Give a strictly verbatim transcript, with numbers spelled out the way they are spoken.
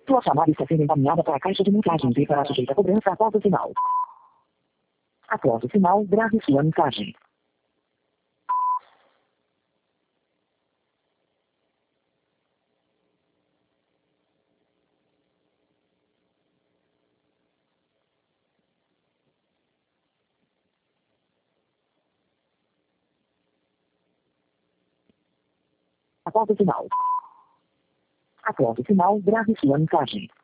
Sua chamada está sendo encaminhada para a caixa de mensagens e será sujeita a cobrança após o sinal. Após o sinal, grave sua mensagem. Após o sinal. Após o sinal, grave sua mensagem.